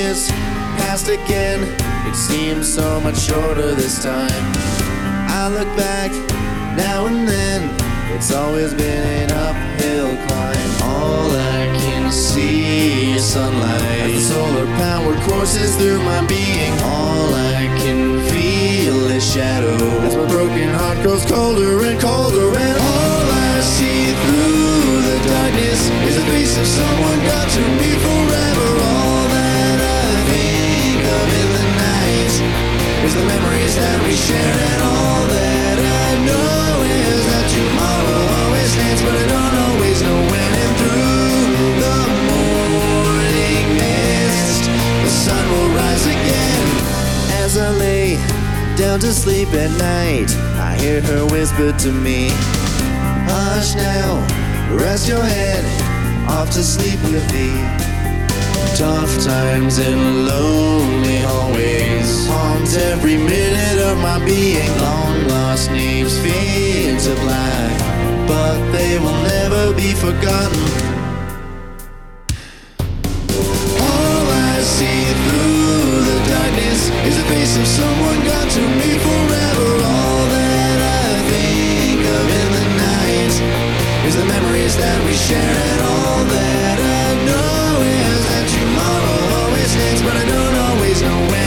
years passed again. It seems so much shorter this time. I look back now and then. It's always been an uphill climb. All I can see is sunlight as the solar power courses through my being. All I can feel is shadow as my broken heart grows colder and colder. And all I see through the darkness is the face of someone gone to me forever. All that I think of in the night is the memories that we share. And all that I know is that tomorrow always stands, but I don't always know when. And through the morning mist, the sun will rise again. As I lay down to sleep at night, I hear her whisper to me, hush now, rest your head, off to sleep with thee. Tough times and lonely hallways haunt every minute of my being. Long lost names fade to black, but they will never be forgotten. All I see through the darkness is the face of someone gone to me forever. All that I think of in the night is the memories that we share. And all that I know is that tomorrow always stands, but I don't always know when.